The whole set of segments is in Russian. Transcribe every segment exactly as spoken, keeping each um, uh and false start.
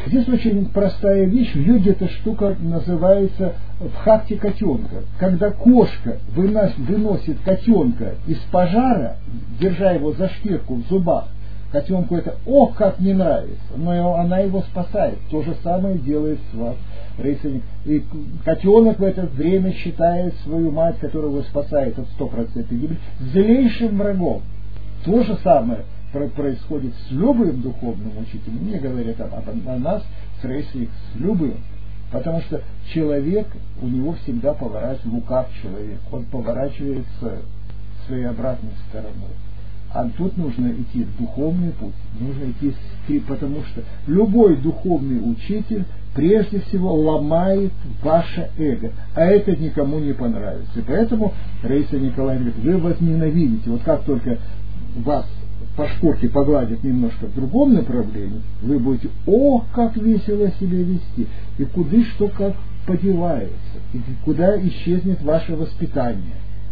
Здесь очень простая вещь. В йоге эта штука называется бхакти котенка. Когда кошка выносит котенка из пожара, держа его за шкирку в зубах, котенку это ох, как не нравится, но она его спасает. То же самое делает с вас рыцарь. И котенок в это время считает свою мать, которая его спасает от стопроцентной гибели, злейшим врагом. То же самое происходит с любым духовным учителем. Мне говорят об, об, о нас с рыцарем, с любым. Потому что человек, у него всегда поворачивается, лукав человек, он поворачивается своей обратной стороной. А тут нужно идти в духовный путь, нужно идти, потому что любой духовный учитель прежде всего ломает ваше эго, а это никому не понравится. И поэтому Раиса Николаевна говорит, вы возненавидите, вот как только вас по шкурке погладят немножко в другом направлении, вы будете, ох, как весело себя вести, и куда что как подевается, и куда исчезнет ваше воспитание.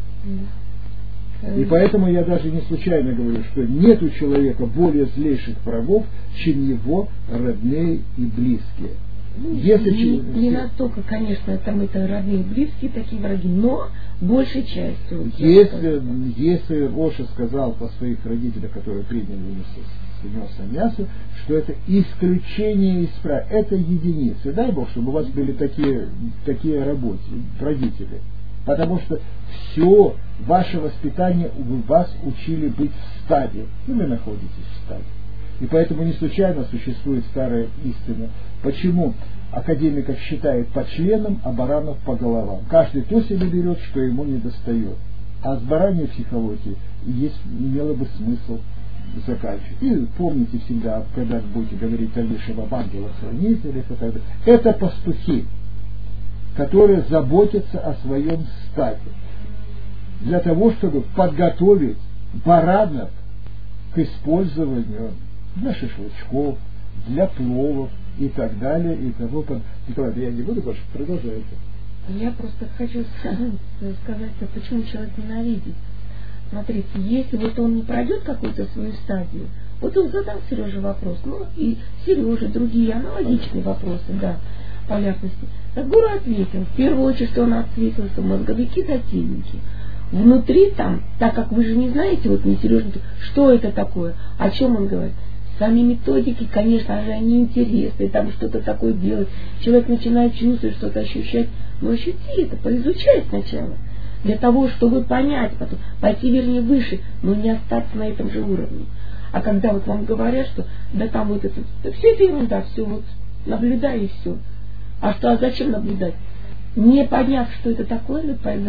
И поэтому я даже не случайно говорю, что нет у человека более злейших врагов, чем его родные и близкие. Если не, не настолько, конечно, там это родные и близкие такие враги, но большей частью. Если, если Роша сказал по своих родителях, которые приняли у него саньясу, что это исключение из правил, это единицы. Дай Бог, чтобы у вас были такие, такие работы, родители. Потому что все ваше воспитание вас учили быть в стаде. И вы находитесь в стаде. И поэтому не случайно существует старая истина. Почему академиков считают по членам, а баранов по головам? Каждый то себе берет, что ему не достает. А с бараньей психологией есть, имело бы смысл заканчивать. И помните всегда, когда будете говорить о лишних об ангелах-хранителях, это пастухи, которые заботятся о своем стаде, для того, чтобы подготовить баранов к использованию для шашлычков, для пловов и так далее, и того подобное. Николай, я не буду больше, продолжайте. Я просто хочу сказать, почему человек ненавидит. Смотрите, если вот он не пройдет какую-то свою стадию, вот он задал Сереже вопрос, ну и Сереже, другие аналогичные вопросы, да, полярности. Так Гуру ответил, в первую очередь, что он ответил, что мозговики затейники. Внутри там, так как вы же не знаете, вот не Сережа, что это такое, о чем он говорит. Сами методики, конечно же, они интересны, там что-то такое делать. Человек начинает чувствовать, что-то ощущать. Но ощути это, поизучай сначала. Для того, чтобы понять, потом пойти, вернее, выше, но не остаться на этом же уровне. А когда вот вам говорят, что да там вот это, да все это ерунда, все вот наблюдай и все. А что, а зачем наблюдать? Не поняв, что это такое,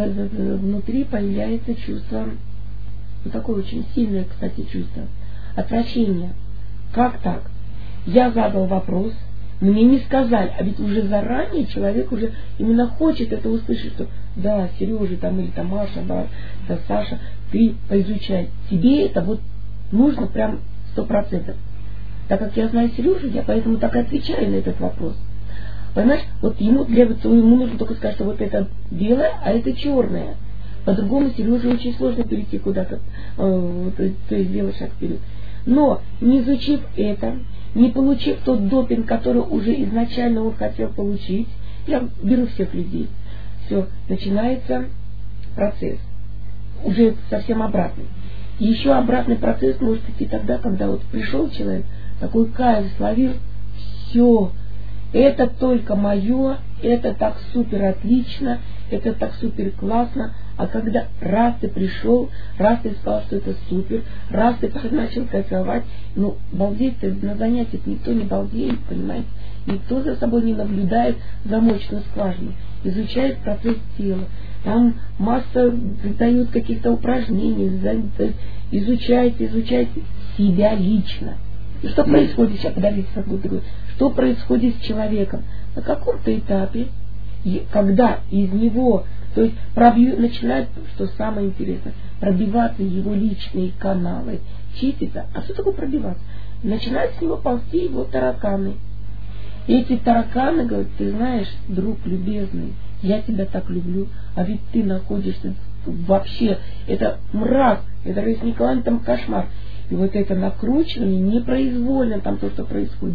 внутри появляется чувство, ну, такое очень сильное, кстати, чувство отвращения. Как так? Я задал вопрос, мне не сказали, а ведь уже заранее человек уже именно хочет это услышать, что да, Сережа там или там Маша, да, да, Саша, ты поизучай. Тебе это вот нужно прям сто процентов. Так как я знаю Сережу, я поэтому так и отвечаю на этот вопрос. Понимаешь, вот ему для ему нужно только сказать, что вот это белое, а это черное. По-другому Сереже очень сложно перейти куда-то, э, то, то есть сделать шаг вперед. Но не изучив это, не получив тот допинг, который уже изначально он хотел получить, я беру всех людей, все, начинается процесс, уже совсем обратный. И еще обратный процесс может идти тогда, когда вот пришел человек, такой кайф словил, все, это только мое, это так супер отлично, это так супер классно. А когда раз ты пришел, раз ты сказал, что это супер, раз ты начал кайфовать, ну, балдеть-то на занятиях никто не балдеет, понимаете? Никто за собой не наблюдает замочную скважину, изучает процесс тела. Там масса дают каких-то упражнений, изучайте, изучайте себя лично. И что происходит сейчас, подождите секунду, что происходит с человеком? На каком-то этапе, когда из него, то есть пробью, начинает, что самое интересное, пробиваться его личные каналы, чиститься. А что такое пробиваться? Начинают с него ползти его тараканы. И эти тараканы говорят, ты знаешь, друг любезный, я тебя так люблю, а ведь ты находишься вообще, это мрак, это Раиса Николаевна, там кошмар. И вот это накручивание непроизвольно, там то, что происходит.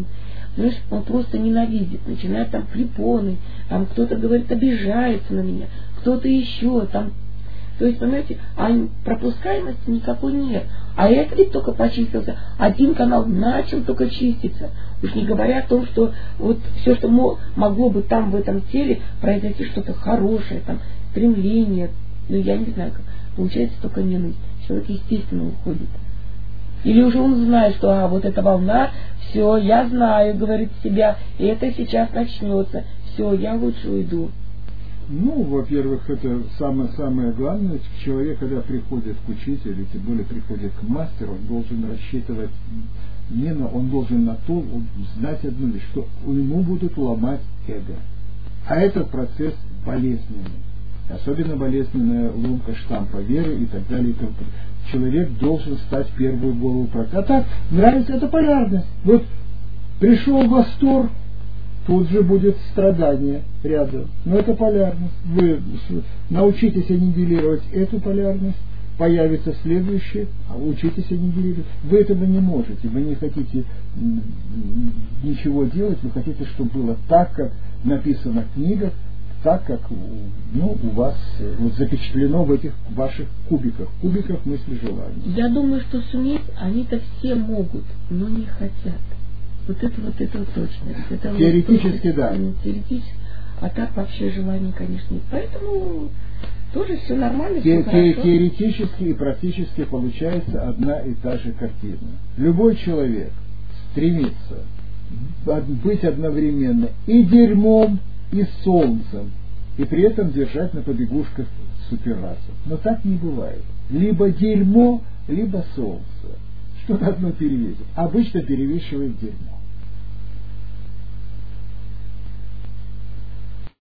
знаешь, он просто ненавидит, начинает там препоны, там кто-то говорит, обижается на меня, кто-то еще там. То есть, понимаете, а пропускаемости никакой нет. А это ведь только почистился. Один канал начал только чиститься. Уж не говоря о том, что вот все, что могло бы там в этом теле произойти что-то хорошее, там, стремление, ну я не знаю, как, получается только ненависть. Человек естественно уходит. Или уже он знает, что а, вот эта волна, все, я знаю, говорит себя, и это сейчас начнется. Все, я лучше уйду. Ну, во-первых, это самое-самое главное, человек, когда приходит к учителю, тем более приходит к мастеру, он должен рассчитывать, не на, он должен на то знать одну вещь, что ему будут ломать эго. А этот процесс болезненный. Особенно болезненная ломка штампа веры и так далее. И так далее. Человек должен стать в первую голову практикой. А так, нравится эта полярность. Вот пришел восторг, тут же будет страдание рядом. Но это полярность. Вы научитесь аннигилировать эту полярность, появится следующее, а учитесь аннигилировать. Вы этого не можете. Вы не хотите ничего делать, вы хотите, чтобы было так, как написано в книгах, так, как ну, у вас вот, запечатлено в этих ваших кубиках, кубиках мысли желаний. Я думаю, что суметь они-то все могут, но не хотят. Вот это вот это вот точно. Это теоретически, вот, да. Теоретически, а так вообще желаний, конечно, нет. Поэтому тоже все нормально, Те, все хорошо. Теоретически и практически получается одна и та же картина. Любой человек стремится быть одновременно и дерьмом, и солнцем, и при этом держать на побегушках суперрасу. Но так не бывает. Либо дерьмо, либо солнце. Что-то одно перевесит. Обычно перевешивает дерьмо.